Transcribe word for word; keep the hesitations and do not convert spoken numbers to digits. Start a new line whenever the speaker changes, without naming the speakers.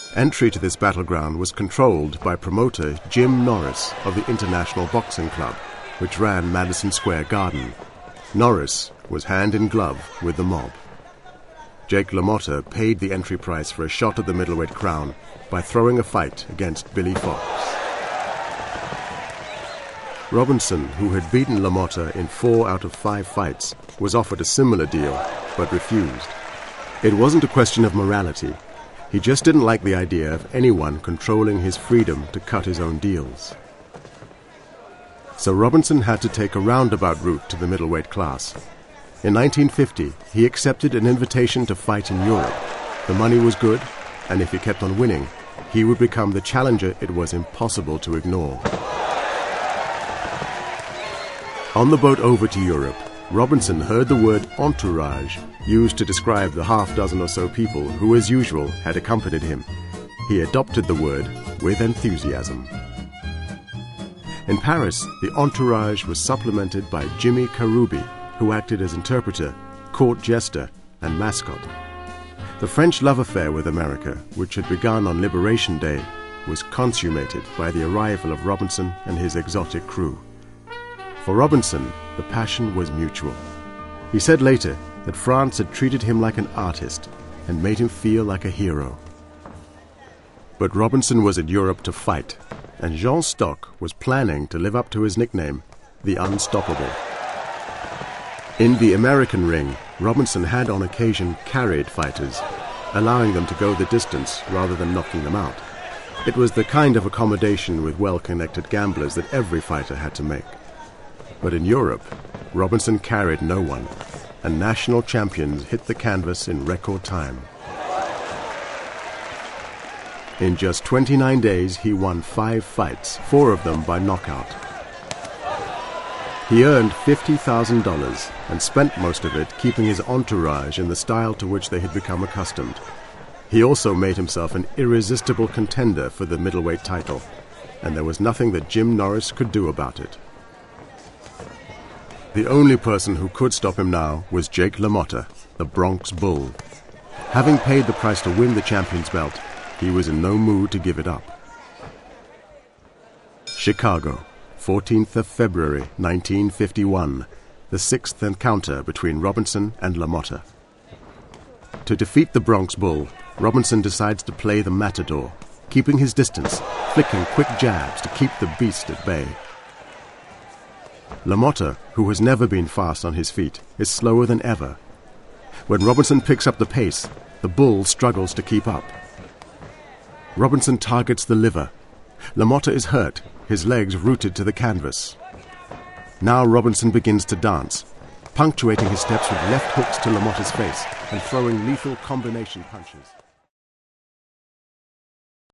Entry to this battleground was controlled by promoter Jim Norris of the International Boxing Club, which ran Madison Square Garden. Norris was hand in glove with the mob. Jake LaMotta paid the entry price for a shot at the middleweight crown by throwing a fight against Billy Fox. Robinson, who had beaten LaMotta in four out of five fights, was offered a similar deal, but refused. It wasn't a question of morality. He just didn't like the idea of anyone controlling his freedom to cut his own deals. So Robinson had to take a roundabout route to the middleweight class. In nineteen fifty, he accepted an invitation to fight in Europe. The money was good, and if he kept on winning, he would become the challenger it was impossible to ignore. On the boat over to Europe, Robinson heard the word entourage used to describe the half dozen or so people who, as usual, had accompanied him. He adopted the word with enthusiasm. In Paris, the entourage was supplemented by Jimmy Karoubi, who acted as interpreter, court jester, and mascot. The French love affair with America, which had begun on Liberation Day, was consummated by the arrival of Robinson and his exotic crew. For Robinson, the passion was mutual. He said later that France had treated him like an artist and made him feel like a hero. But Robinson was in Europe to fight, and Jean Stock was planning to live up to his nickname, the Unstoppable. In the American ring, Robinson had on occasion carried fighters, allowing them to go the distance rather than knocking them out. It was the kind of accommodation with well-connected gamblers that every fighter had to make. But in Europe, Robinson carried no one, and national champions hit the canvas in record time. In just twenty-nine days, he won five fights, four of them by knockout. He earned fifty thousand dollars and spent most of it keeping his entourage in the style to which they had become accustomed. He also made himself an irresistible contender for the middleweight title, and there was nothing that Jim Norris could do about it. The only person who could stop him now was Jake LaMotta, the Bronx Bull. Having paid the price to win the champion's belt, he was in no mood to give it up. Chicago, fourteenth of February, nineteen fifty-one, the sixth encounter between Robinson and LaMotta. To defeat the Bronx Bull, Robinson decides to play the matador, keeping his distance, flicking quick jabs to keep the beast at bay. LaMotta, who has never been fast on his feet, is slower than ever. When Robinson picks up the pace, the bull struggles to keep up. Robinson targets the liver. LaMotta is hurt, his legs rooted to the canvas. Now Robinson begins to dance, punctuating his steps with left hooks to LaMotta's face and throwing lethal combination punches.